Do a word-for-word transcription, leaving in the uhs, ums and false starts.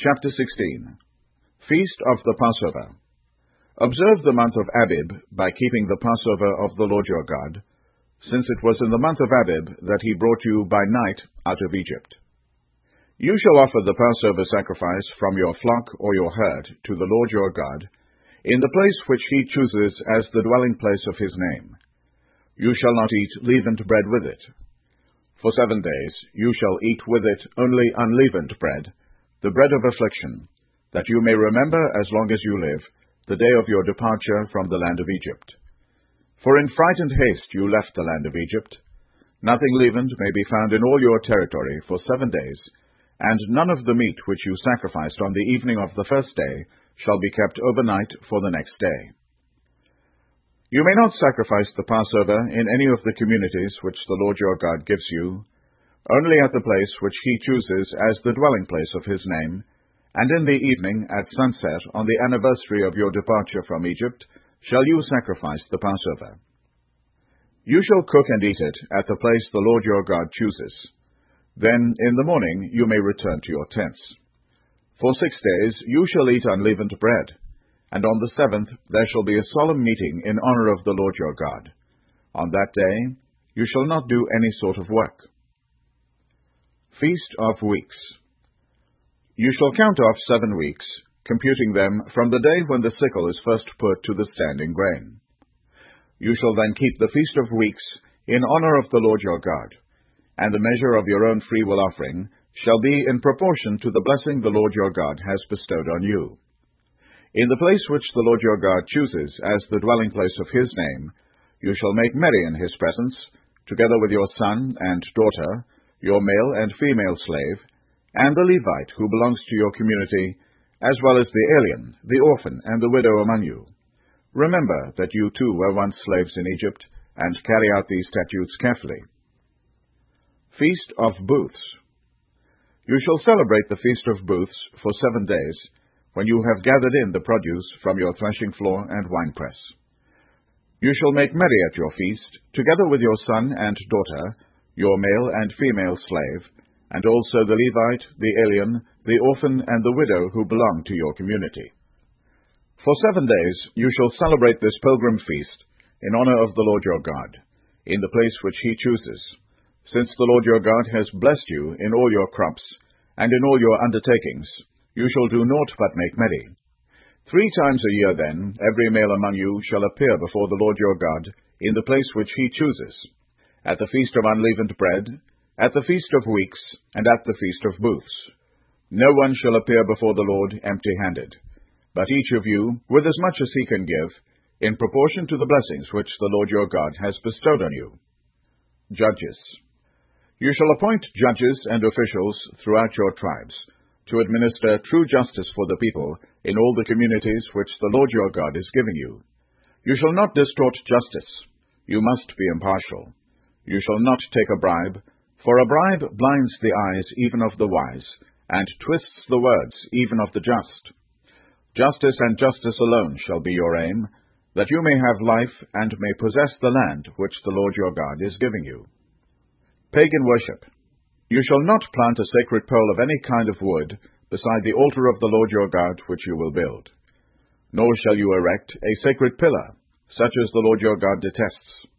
Chapter sixteen. Feast of the Passover. Observe the month of Abib by keeping the Passover of the Lord your God, since it was in the month of Abib that he brought you by night out of Egypt. You shall offer the Passover sacrifice from your flock or your herd to the Lord your God, in the place which he chooses as the dwelling place of his name. You shall not eat leavened bread with it. For seven days you shall eat with it only unleavened bread, the bread of affliction, that you may remember as long as you live the day of your departure from the land of Egypt. For in frightened haste you left the land of Egypt. Nothing leavened may be found in all your territory for seven days, and none of the meat which you sacrificed on the evening of the first day shall be kept overnight for the next day. You may not sacrifice the Passover in any of the communities which the Lord your God gives you, only at the place which he chooses as the dwelling place of his name, and in the evening at sunset on the anniversary of your departure from Egypt shall you sacrifice the Passover. You shall cook and eat it at the place the Lord your God chooses. Then in the morning you may return to your tents. For six days you shall eat unleavened bread, and on the seventh there shall be a solemn meeting in honor of the Lord your God. On that day you shall not do any sort of work. Feast of Weeks. You shall count off seven weeks, computing them from the day when the sickle is first put to the standing grain. You shall then keep the Feast of Weeks in honor of the Lord your God, and the measure of your own freewill offering shall be in proportion to the blessing the Lord your God has bestowed on you. In the place which the Lord your God chooses as the dwelling place of his name, you shall make merry in his presence, together with your son and daughter, your male and female slave, and the Levite who belongs to your community, as well as the alien, the orphan, and the widow among you. Remember that you too were once slaves in Egypt, and carry out these statutes carefully. Feast of Booths. You shall celebrate the Feast of Booths for seven days, when you have gathered in the produce from your threshing floor and winepress. You shall make merry at your feast, together with your son and daughter, your male and female slave, and also the Levite, the alien, the orphan, and the widow who belong to your community. For seven days you shall celebrate this pilgrim feast in honor of the Lord your God, in the place which he chooses, since the Lord your God has blessed you in all your crops, and in all your undertakings. You shall do naught but make merry. Three times a year then every male among you shall appear before the Lord your God in the place which he chooses, at the Feast of Unleavened Bread, at the Feast of Weeks, and at the Feast of Booths. No one shall appear before the Lord empty-handed, but each of you with as much as he can give, in proportion to the blessings which the Lord your God has bestowed on you. Judges. You shall appoint judges and officials throughout your tribes, to administer true justice for the people in all the communities which the Lord your God is giving you. You shall not distort justice. You must be impartial. You shall not take a bribe, for a bribe blinds the eyes even of the wise, and twists the words even of the just. Justice and justice alone shall be your aim, that you may have life and may possess the land which the Lord your God is giving you. Pagan worship. You shall not plant a sacred pole of any kind of wood beside the altar of the Lord your God which you will build. Nor shall you erect a sacred pillar, such as the Lord your God detests.